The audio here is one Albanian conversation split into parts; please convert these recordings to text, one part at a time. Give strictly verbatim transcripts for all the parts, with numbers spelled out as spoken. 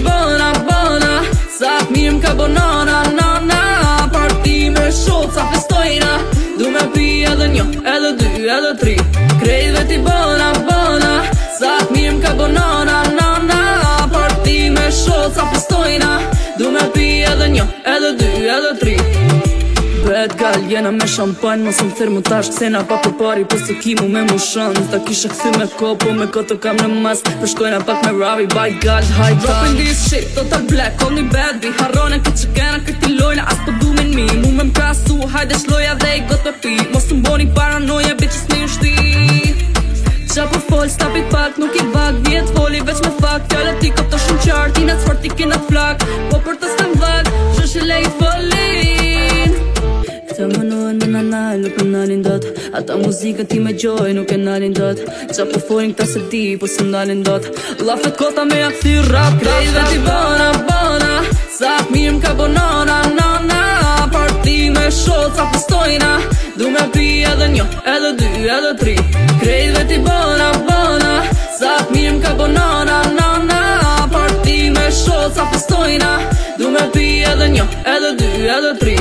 bona, bona, sa mirë m'ka bonana, nana. Parti me shoca festojna, du me pi edhe një, edhe dy, edhe tri. Krejtve ti bona, bona, sa mirë m'ka bonana, nana. Parti me shoca festojna, du me pi edhe një, edhe dy, edhe tri. Bet gal, jena me shampanj, mos më thirë më tash Ksena pa për pari, për se kimu me mu shans Da kisha këthy me kopo, me koto kam në mas Përshkojna pak me ravi, baj gal, haj ta Dropping this shit, total black, call me bad bitch Harrone këtë që kena, këti lojna, as po du me n'mi Mu me m'kasu, hajde shloja dhe i got me pi Mos të mboni paranoja, bitches me u shti Qa po fol, stapit pak, nuk i vag Vjet foli, veç me fak Fjallë ti këpto shumë qartë, ti net sfart, ti kinat flak Po për të stëm vag, shushe le i folin Këta më nëhen me nanaj, nuk e nalin dot Ata muzikën ti me gjoj, nuk e nalin dot Qa po folin këta se di, po se nalin dot Lafet kota me akthi rap Krejtve ti bona, bona Sa mirë m'ka bonana, nana Parti me shoca festojna Du me pi edhe një, edhe dy, edhe tri Krejtve ti bona, bona Sa mirë m'ka bonana, nana Parti me shoca festojna Du me pi edhe një, edhe dy, edhe tri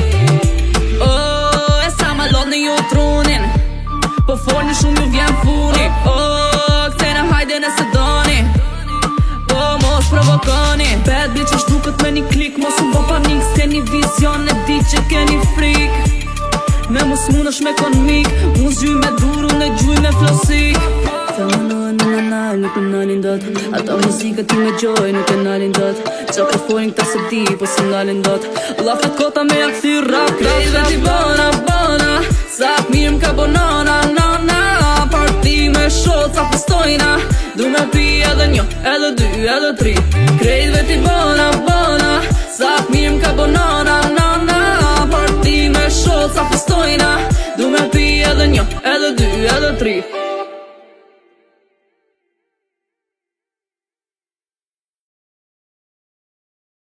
Oh, e sa ma lot në ju trunin Po folni shumë ju vjen funi Oh, këtene hajde nëse doni Oh, mos provokoni Bad bitch është duket me një klik Mos më bo panik S'keni vizion e di që keni frik Me mos mund është me konmik Unë zhuj me duru, në gjuj me flosik Këta më nëhen me nanaj, nuk e nalin dot Ata muzikën ti me gjoj, nuk e nalin dot Qa po folin këta se di, po se nalin dot Lafet kota me akthi rap Krejtve ti bona, bona Sa mirë m'ka bonana, nana Parti me shoca festojna Du me pi edhe një, edhe dy, edhe tri Krejtve ti bona, bona Sa mirë m'ka bonana, nana Parti me shoca festojna Du me pi edhe një, edhe dy, edhe tri